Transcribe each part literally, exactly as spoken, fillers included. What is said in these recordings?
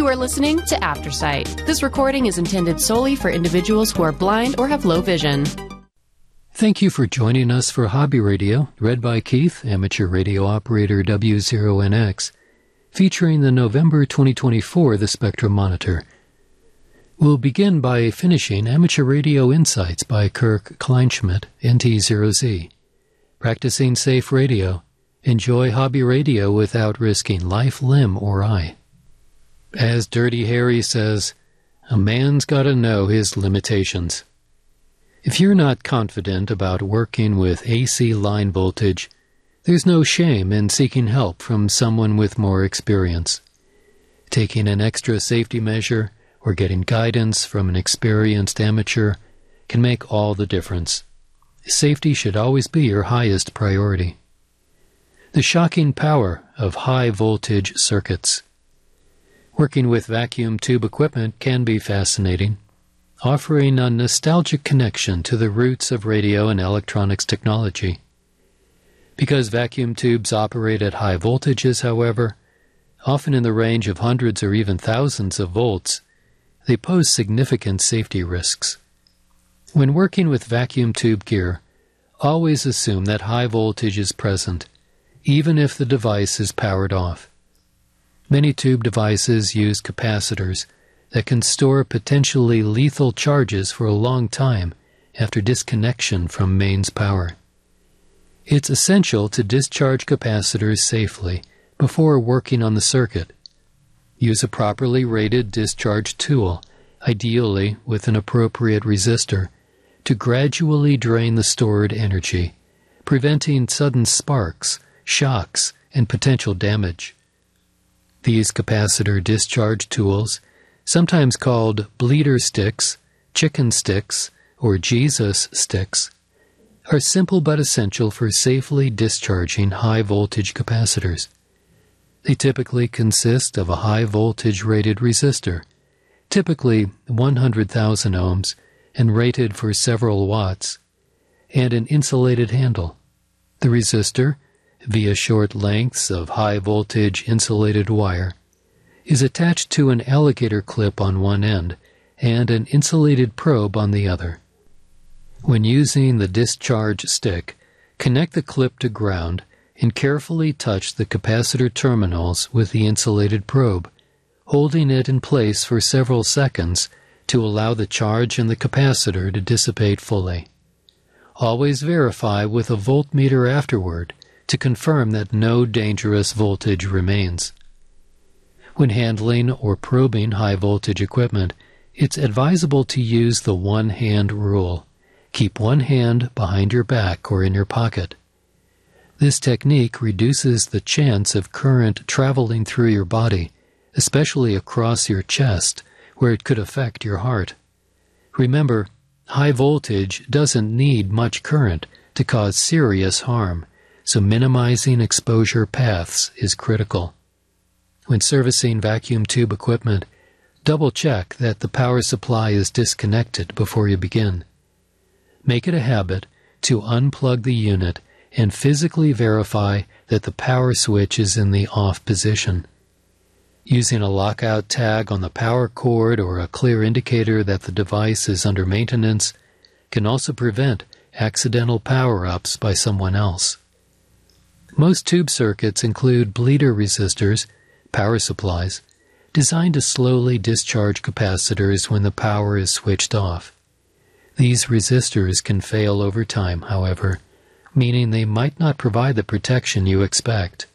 You are listening to Aftersight. This recording is intended solely for individuals who are blind or have low vision. Thank you for joining us for Hobby Radio, read by Keith, amateur radio operator W zero N X, featuring the November twenty twenty-four The Spectrum Monitor. We'll begin by finishing Amateur Radio Insights by Kirk Kleinschmidt, N T zero Z. Practicing safe radio. Enjoy hobby radio without risking life, limb, or eye. As Dirty Harry says, a man's got to know his limitations. If you're not confident about working with A C line voltage, there's no shame in seeking help from someone with more experience. Taking an extra safety measure or getting guidance from an experienced amateur can make all the difference. Safety should always be your highest priority. The shocking power of high-voltage circuits. Working with vacuum tube equipment can be fascinating, offering a nostalgic connection to the roots of radio and electronics technology. Because vacuum tubes operate at high voltages, however, often in the range of hundreds or even thousands of volts, they pose significant safety risks. When working with vacuum tube gear, always assume that high voltage is present, even if the device is powered off. Many tube devices use capacitors that can store potentially lethal charges for a long time after disconnection from mains power. It's essential to discharge capacitors safely before working on the circuit. Use a properly rated discharge tool, ideally with an appropriate resistor, to gradually drain the stored energy, preventing sudden sparks, shocks, and potential damage. These capacitor discharge tools, sometimes called bleeder sticks, chicken sticks, or Jesus sticks, are simple but essential for safely discharging high-voltage capacitors. They typically consist of a high-voltage rated resistor, typically one hundred thousand ohms and rated for several watts, and an insulated handle. The resistor, via short lengths of high-voltage insulated wire, is attached to an alligator clip on one end and an insulated probe on the other. When using the discharge stick, connect the clip to ground and carefully touch the capacitor terminals with the insulated probe, holding it in place for several seconds to allow the charge in the capacitor to dissipate fully. Always verify with a voltmeter afterward to confirm that no dangerous voltage remains. When handling or probing high-voltage equipment, it's advisable to use the one-hand rule. Keep one hand behind your back or in your pocket. This technique reduces the chance of current traveling through your body, especially across your chest, where it could affect your heart. Remember, high voltage doesn't need much current to cause serious harm, so minimizing exposure paths is critical. When servicing vacuum tube equipment, double-check that the power supply is disconnected before you begin. Make it a habit to unplug the unit and physically verify that the power switch is in the off position. Using a lockout tag on the power cord or a clear indicator that the device is under maintenance can also prevent accidental power-ups by someone else. Most tube circuits include bleeder resistors, power supplies, designed to slowly discharge capacitors when the power is switched off. These resistors can fail over time, however, meaning they might not provide the protection you expect.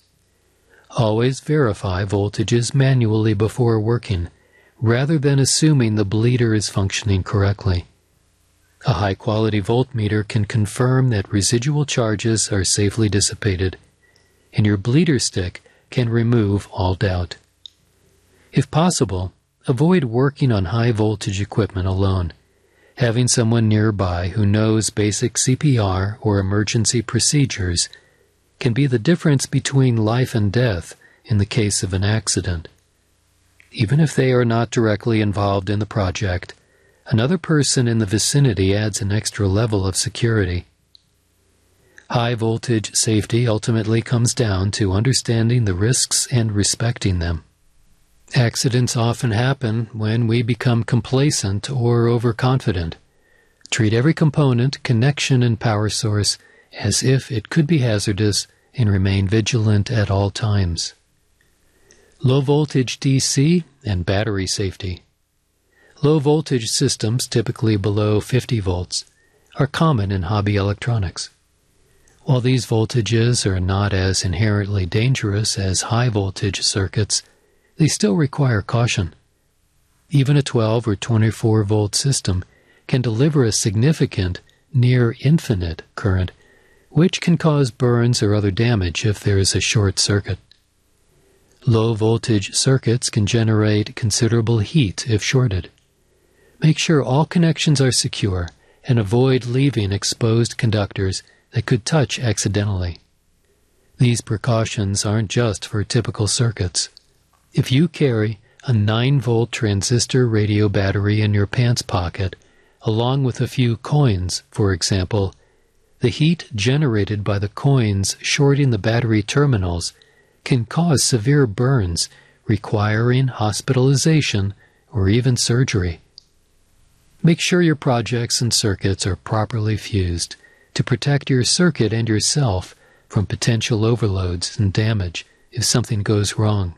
Always verify voltages manually before working, rather than assuming the bleeder is functioning correctly. A high-quality voltmeter can confirm that residual charges are safely dissipated, and your bleeder stick can remove all doubt. If possible, avoid working on high-voltage equipment alone. Having someone nearby who knows basic C P R or emergency procedures can be the difference between life and death in the case of an accident. Even if they are not directly involved in the project, another person in the vicinity adds an extra level of security. High-voltage safety ultimately comes down to understanding the risks and respecting them. Accidents often happen when we become complacent or overconfident. Treat every component, connection, and power source as if it could be hazardous and remain vigilant at all times. Low voltage D C and battery safety. Low voltage systems, typically below fifty volts, are common in hobby electronics. While these voltages are not as inherently dangerous as high voltage circuits, they still require caution. Even a twelve or twenty-four volt system can deliver a significant, near infinite current, which can cause burns or other damage if there is a short circuit. Low voltage circuits can generate considerable heat if shorted. Make sure all connections are secure and avoid leaving exposed conductors that could touch accidentally. These precautions aren't just for typical circuits. If you carry a nine volt transistor radio battery in your pants pocket, along with a few coins, for example, the heat generated by the coins shorting the battery terminals can cause severe burns requiring hospitalization or even surgery. Make sure your projects and circuits are properly fused to protect your circuit and yourself from potential overloads and damage if something goes wrong.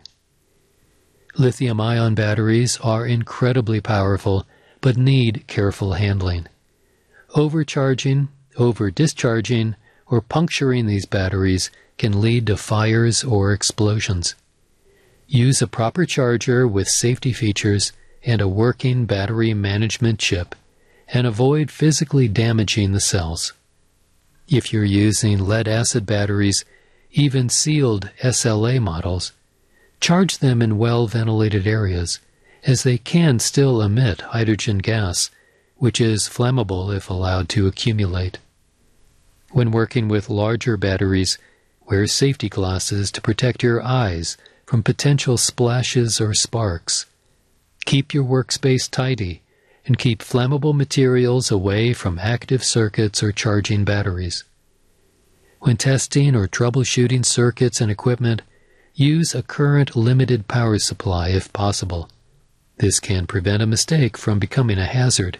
Lithium-ion batteries are incredibly powerful but need careful handling. Overcharging, over-discharging, or puncturing these batteries can lead to fires or explosions. Use a proper charger with safety features and a working battery management chip, and avoid physically damaging the cells. If you're using lead-acid batteries, even sealed S L A models, charge them in well-ventilated areas, as they can still emit hydrogen gas, which is flammable if allowed to accumulate. When working with larger batteries, wear safety glasses to protect your eyes from potential splashes or sparks. Keep your workspace tidy, and keep flammable materials away from active circuits or charging batteries. When testing or troubleshooting circuits and equipment, use a current-limited power supply if possible. This can prevent a mistake from becoming a hazard.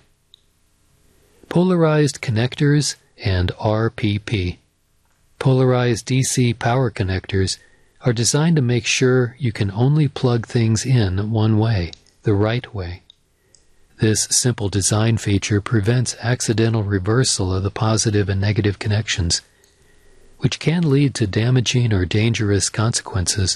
Polarized connectors and R P P. Polarized D C power connectors are designed to make sure you can only plug things in one way, the right way. This simple design feature prevents accidental reversal of the positive and negative connections, which can lead to damaging or dangerous consequences.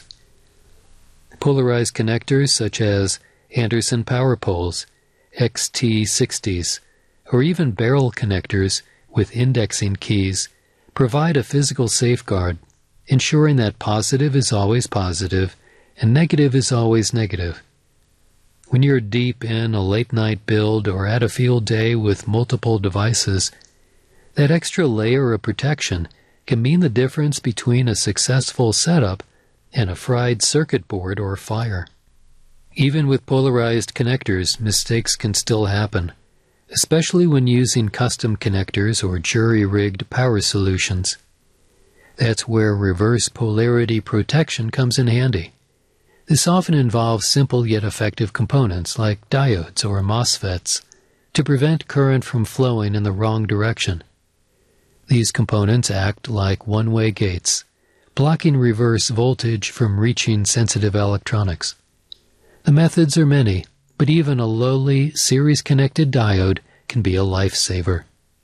Polarized connectors such as Anderson power poles, X T sixties, or even barrel connectors with indexing keys provide a physical safeguard, ensuring that positive is always positive and negative is always negative. When you're deep in a late-night build or at a field day with multiple devices, that extra layer of protection can mean the difference between a successful setup and a fried circuit board or fire. Even with polarized connectors, mistakes can still happen, especially when using custom connectors or jury-rigged power solutions. That's where reverse polarity protection comes in handy. This often involves simple yet effective components like diodes or MOSFETs to prevent current from flowing in the wrong direction. These components act like one-way gates, blocking reverse voltage from reaching sensitive electronics. The methods are many, but even a lowly series-connected diode can be a lifesaver.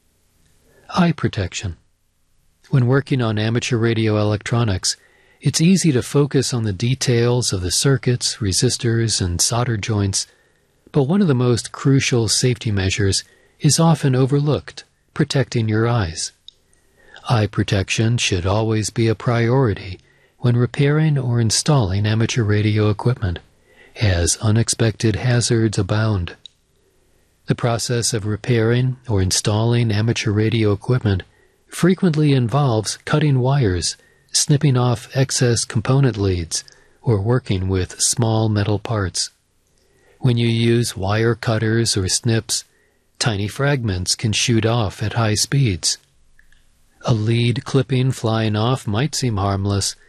Eye protection. When working on amateur radio electronics, it's easy to focus on the details of the circuits, resistors, and solder joints, but one of the most crucial safety measures is often overlooked, protecting your eyes. Eye protection should always be a priority when repairing or installing amateur radio equipment, as unexpected hazards abound. The process of repairing or installing amateur radio equipment frequently involves cutting wires, snipping off excess component leads, or working with small metal parts. When you use wire cutters or snips, tiny fragments can shoot off at high speeds. A lead clipping flying off might seem harmless,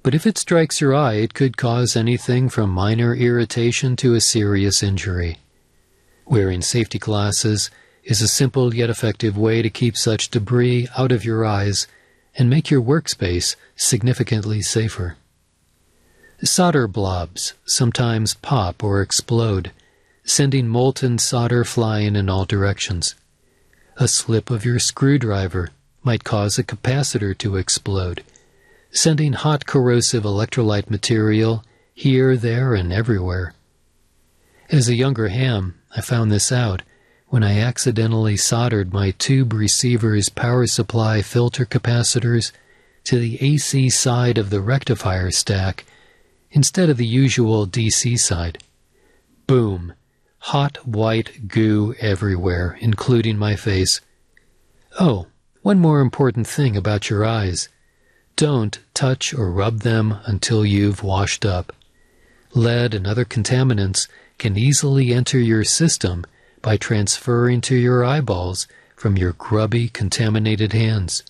But if it strikes your eye, it could cause anything from minor irritation to a serious injury. Wearing safety glasses is a simple yet effective way to keep such debris out of your eyes and make your workspace significantly safer. Solder blobs sometimes pop or explode, sending molten solder flying in all directions. A slip of your screwdriver might cause a capacitor to explode, sending hot corrosive electrolyte material here, there, and everywhere. As a younger ham, I found this out when I accidentally soldered my tube receiver's power supply filter capacitors to the A C side of the rectifier stack instead of the usual D C side. Boom! Hot white goo everywhere, including my face. Oh, one more important thing about your eyes. Don't touch or rub them until you've washed up. Lead and other contaminants can easily enter your system by transferring to your eyeballs from your grubby, contaminated hands.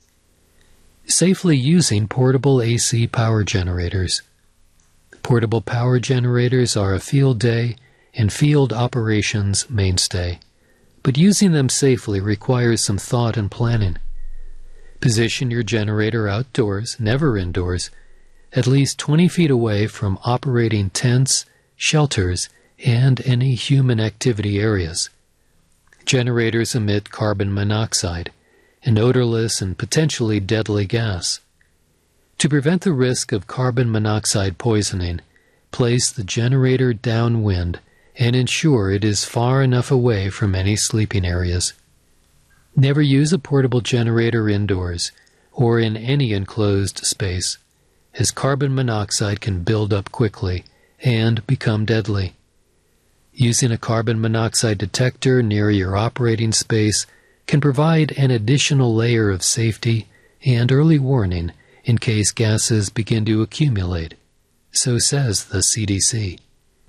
Safely using portable A C power generators. Portable power generators are a field day and field operations mainstay, but using them safely requires some thought and planning. Position your generator outdoors, never indoors, at least twenty feet away from operating tents, shelters, and any human activity areas. Generators emit carbon monoxide, an odorless and potentially deadly gas. To prevent the risk of carbon monoxide poisoning, place the generator downwind and ensure it is far enough away from any sleeping areas. Never use a portable generator indoors or in any enclosed space, as carbon monoxide can build up quickly and become deadly. Using a carbon monoxide detector near your operating space can provide an additional layer of safety and early warning in case gases begin to accumulate, so says the C D C.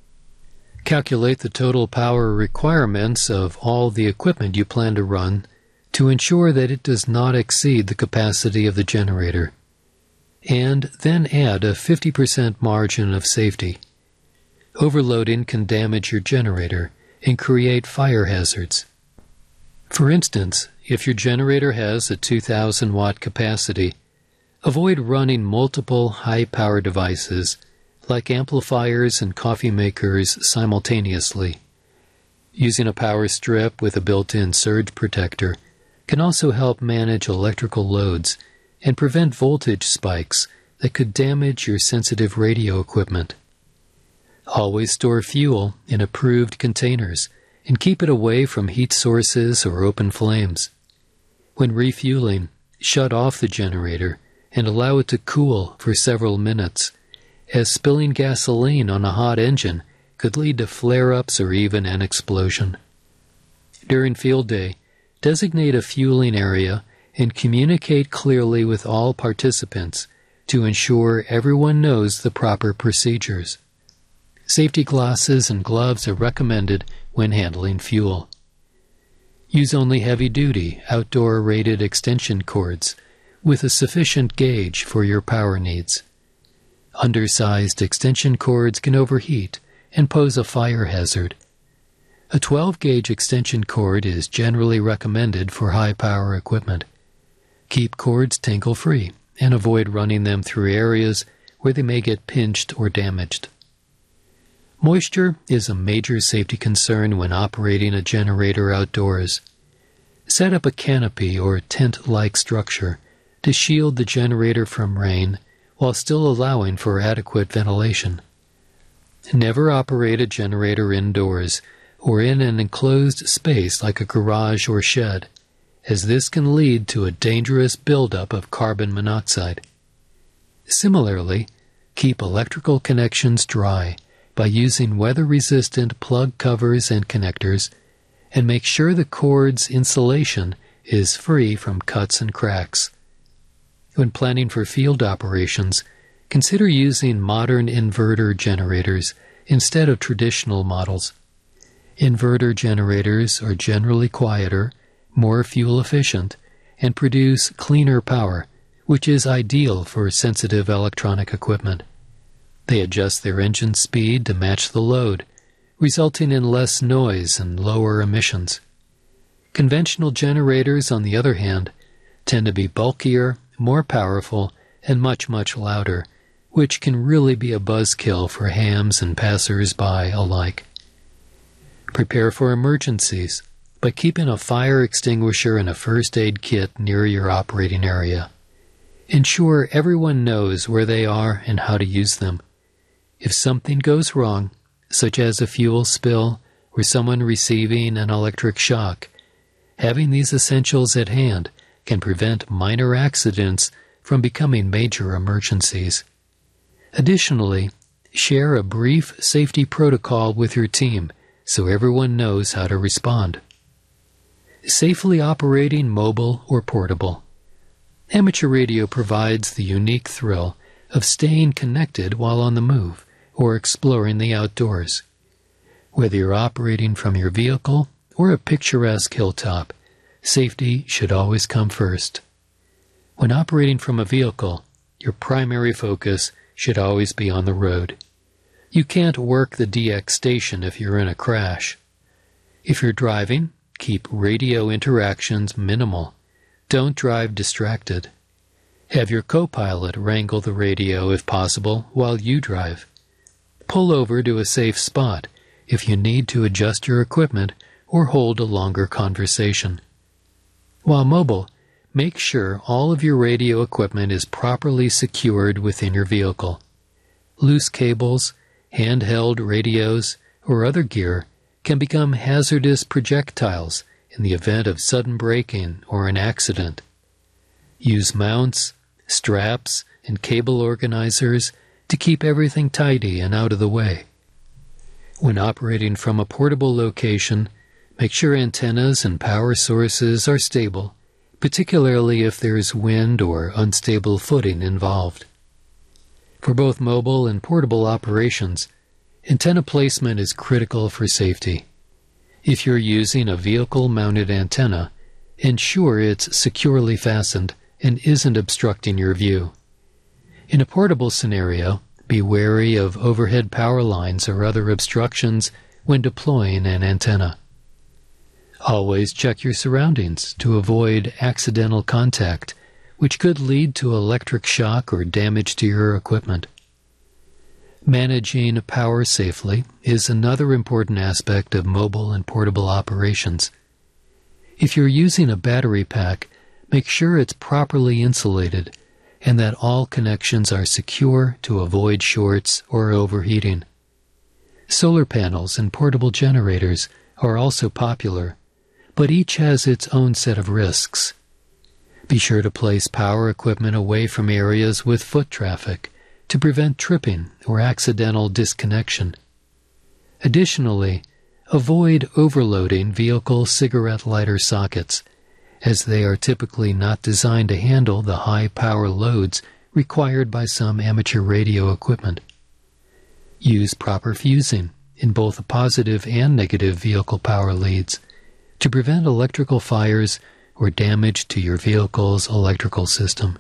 Calculate the total power requirements of all the equipment you plan to run to ensure that it does not exceed the capacity of the generator, and then add a fifty percent margin of safety. Overloading can damage your generator and create fire hazards. For instance, if your generator has a two thousand watt capacity, avoid running multiple high-power devices like amplifiers and coffee makers simultaneously. Using a power strip with a built-in surge protector can also help manage electrical loads and prevent voltage spikes that could damage your sensitive radio equipment. Always store fuel in approved containers and keep it away from heat sources or open flames. When refueling, shut off the generator and allow it to cool for several minutes, as spilling gasoline on a hot engine could lead to flare-ups or even an explosion. During field day, designate a fueling area and communicate clearly with all participants to ensure everyone knows the proper procedures. Safety glasses and gloves are recommended when handling fuel. Use only heavy-duty, outdoor-rated extension cords with a sufficient gauge for your power needs. Undersized extension cords can overheat and pose a fire hazard. A twelve gauge extension cord is generally recommended for high-power equipment. Keep cords tangle-free and avoid running them through areas where they may get pinched or damaged. Moisture is a major safety concern when operating a generator outdoors. Set up a canopy or tent-like structure to shield the generator from rain while still allowing for adequate ventilation. Never operate a generator indoors or in an enclosed space like a garage or shed, as this can lead to a dangerous buildup of carbon monoxide. Similarly, keep electrical connections dry by using weather-resistant plug covers and connectors, and make sure the cord's insulation is free from cuts and cracks. When planning for field operations, consider using modern inverter generators instead of traditional models. Inverter generators are generally quieter, more fuel efficient, and produce cleaner power which is ideal for sensitive electronic equipment. They adjust their engine speed to match the load, resulting in less noise and lower emissions. Conventional generators, on the other hand, tend to be bulkier, more powerful, and much, much louder, which can really be a buzzkill for hams and passers-by alike. Prepare for emergencies by keeping a fire extinguisher and a first aid kit near your operating area. Ensure everyone knows where they are and how to use them. If something goes wrong, such as a fuel spill or someone receiving an electric shock, having these essentials at hand can prevent minor accidents from becoming major emergencies. Additionally, share a brief safety protocol with your team so everyone knows how to respond. Safely operating mobile or portable. Amateur radio provides the unique thrill of staying connected while on the move or exploring the outdoors. Whether you're operating from your vehicle or a picturesque hilltop, safety should always come first. When operating from a vehicle, your primary focus should always be on the road. You can't work the D X station if you're in a crash. If you're driving, keep radio interactions minimal. Don't drive distracted. Have your co-pilot wrangle the radio if possible while you drive. Pull over to a safe spot if you need to adjust your equipment or hold a longer conversation. While mobile, make sure all of your radio equipment is properly secured within your vehicle. Loose cables, handheld radios, or other gear can become hazardous projectiles in the event of sudden braking or an accident. Use mounts, straps, and cable organizers to keep everything tidy and out of the way. When operating from a portable location, make sure antennas and power sources are stable, particularly if there's wind or unstable footing involved. For both mobile and portable operations, antenna placement is critical for safety. If you're using a vehicle-mounted antenna, ensure it's securely fastened and isn't obstructing your view. In a portable scenario, be wary of overhead power lines or other obstructions when deploying an antenna. Always check your surroundings to avoid accidental contact, which could lead to electric shock or damage to your equipment. Managing power safely is another important aspect of mobile and portable operations. If you're using a battery pack, make sure it's properly insulated and that all connections are secure to avoid shorts or overheating. Solar panels and portable generators are also popular, but each has its own set of risks. Be sure to place power equipment away from areas with foot traffic to prevent tripping or accidental disconnection. Additionally, avoid overloading vehicle cigarette lighter sockets, as they are typically not designed to handle the high power loads required by some amateur radio equipment. Use proper fusing in both the positive and negative vehicle power leads to prevent electrical fires or damage to your vehicle's electrical system.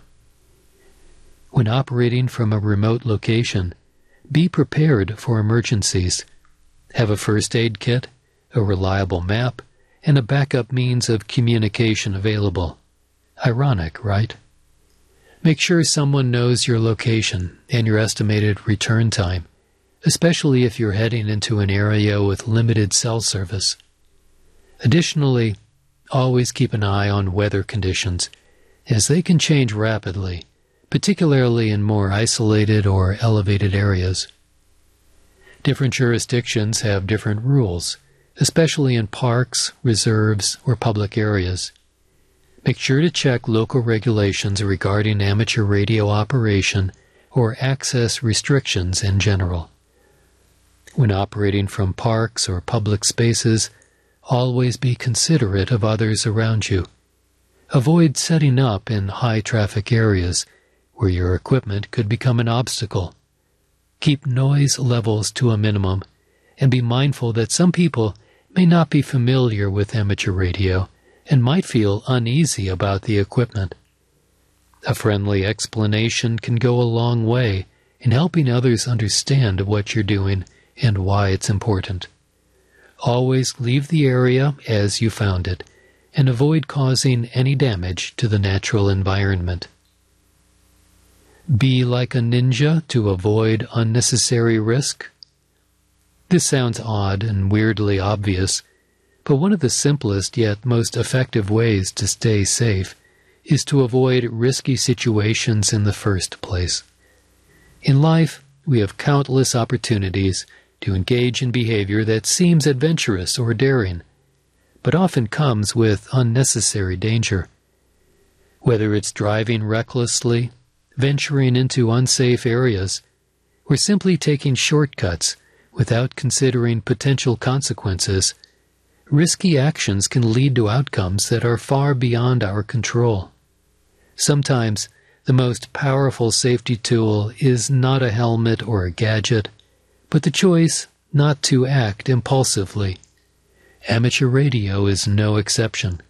When operating from a remote location, be prepared for emergencies. Have a first aid kit, a reliable map, and a backup means of communication available. Ironic, right? Make sure someone knows your location and your estimated return time, especially if you're heading into an area with limited cell service. Additionally, always keep an eye on weather conditions, as they can change rapidly, particularly in more isolated or elevated areas. Different jurisdictions have different rules, especially in parks, reserves, or public areas. Make sure to check local regulations regarding amateur radio operation or access restrictions in general. When operating from parks or public spaces, always be considerate of others around you. Avoid setting up in high-traffic areas where your equipment could become an obstacle. Keep noise levels to a minimum, and be mindful that some people may not be familiar with amateur radio and might feel uneasy about the equipment. A friendly explanation can go a long way in helping others understand what you're doing and why it's important. Always leave the area as you found it and avoid causing any damage to the natural environment. Be like a ninja to avoid unnecessary risk. This sounds odd and weirdly obvious, but one of the simplest yet most effective ways to stay safe is to avoid risky situations in the first place. In life, we have countless opportunities to engage in behavior that seems adventurous or daring, but often comes with unnecessary danger. Whether it's driving recklessly, venturing into unsafe areas, or simply taking shortcuts without considering potential consequences, risky actions can lead to outcomes that are far beyond our control. Sometimes, the most powerful safety tool is not a helmet or a gadget, but the choice not to act impulsively. Amateur radio is no exception.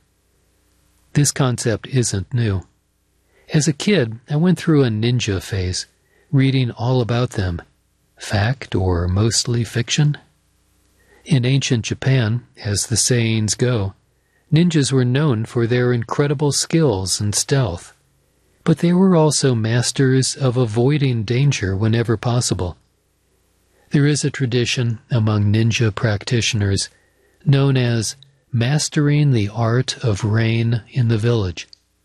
This concept isn't new. As a kid, I went through a ninja phase, reading all about them. Fact or mostly fiction? In ancient Japan, as the sayings go, ninjas were known for their incredible skills and stealth, but they were also masters of avoiding danger whenever possible. There is a tradition among ninja practitioners known as mastering the art of rain in the village.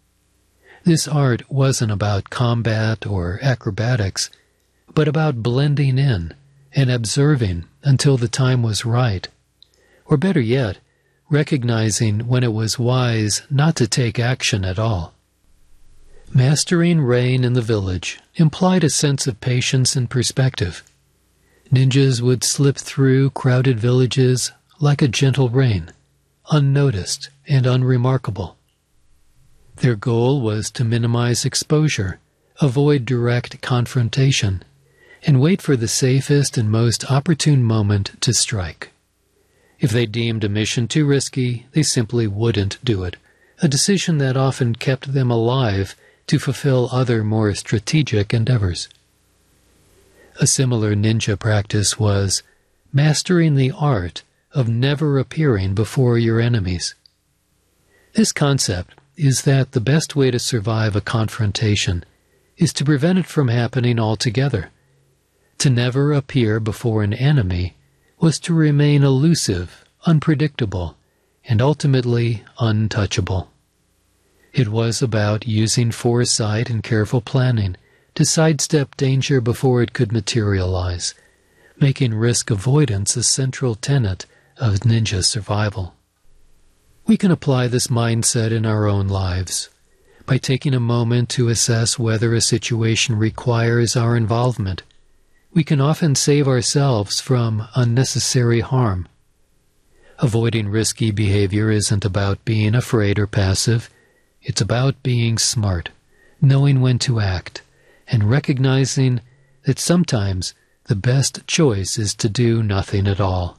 This art wasn't about combat or acrobatics, but about blending in and observing until the time was right, or better yet, recognizing when it was wise not to take action at all. Mastering rain in the village implied a sense of patience and perspective. Ninjas would slip through crowded villages like a gentle rain, unnoticed and unremarkable. Their goal was to minimize exposure, avoid direct confrontation, and wait for the safest and most opportune moment to strike. If they deemed a mission too risky, they simply wouldn't do it, a decision that often kept them alive to fulfill other more strategic endeavors. A similar ninja practice was mastering the art of never appearing before your enemies. This concept is that the best way to survive a confrontation is to prevent it from happening altogether. To never appear before an enemy was to remain elusive, unpredictable, and ultimately untouchable. It was about using foresight and careful planning to sidestep danger before it could materialize, making risk avoidance a central tenet of ninja survival. We can apply this mindset in our own lives by taking a moment to assess whether a situation requires our involvement. We can often save ourselves from unnecessary harm. Avoiding risky behavior isn't about being afraid or passive. It's about being smart, knowing when to act, and recognizing that sometimes the best choice is to do nothing at all.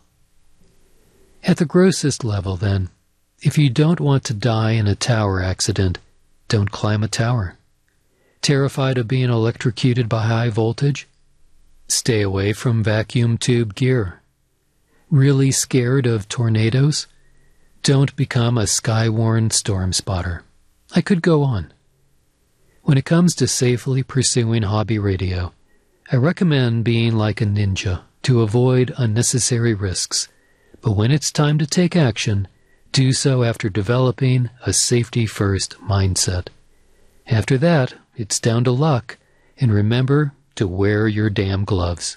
At the grossest level, then, if you don't want to die in a tower accident, don't climb a tower. Terrified of being electrocuted by high voltage? Stay away from vacuum tube gear. Really scared of tornadoes? Don't become a sky-worn storm spotter. I could go on. When it comes to safely pursuing hobby radio, I recommend being like a ninja to avoid unnecessary risks, but when it's time to take action, do so after developing a safety-first mindset. After that, it's down to luck, and remember to wear your damn gloves.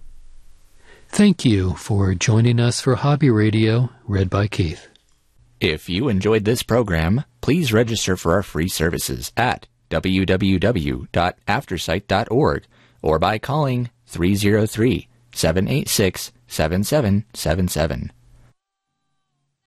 Thank you for joining us for Hobby Radio, read by Keith. If you enjoyed this program, please register for our free services at w w w dot aftersight dot org or by calling three oh three, seven eight six, seven seven seven seven.